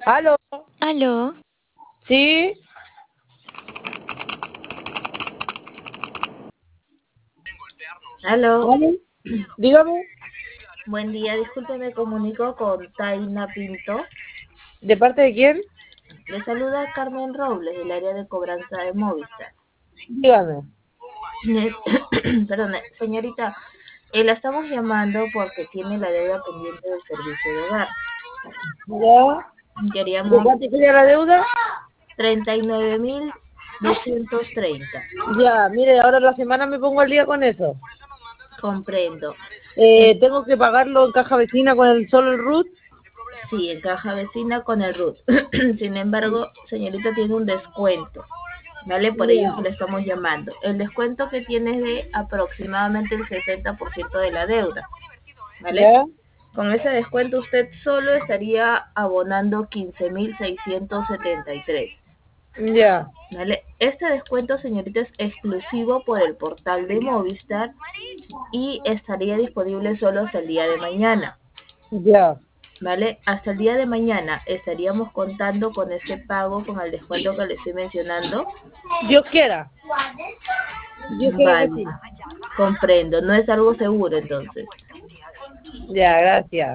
¿Aló? Aló, ¿Sí? Aló, ¿Aló? Dígame, buen día, disculpe, me comunico con Taina Pinto. ¿de parte de quién? Le saluda Carmen Robles del área de cobranza de Movistar. Dígame. Perdón, señorita, la estamos llamando porque tiene la deuda pendiente del servicio de hogar. ¿Ya? ¿De Queríamos cuánto sería la deuda? 39.230. Ya, mire, ahora la semana me pongo al día con eso. Comprendo. Eh, Tengo que pagarlo en caja vecina con solo el RUT. sí, en caja vecina con el RUT. Sin embargo, señorita, tiene un descuento. ¿Vale? Por ello es Ya, que le estamos llamando. El descuento que tiene es de aproximadamente el 60% de la deuda, ¿vale? ya, Con ese descuento usted solo estaría abonando 15.673, ya, ¿vale? Este descuento, señorita, es exclusivo por el portal de Movistar y estaría disponible solo hasta el día de mañana, ya. ¿vale? Hasta el día de mañana estaríamos contando con ese pago, con el descuento que le estoy mencionando. Dios quiera. Dios quiera que Vale, sí. comprendo. No es algo seguro entonces. Ya, gracias.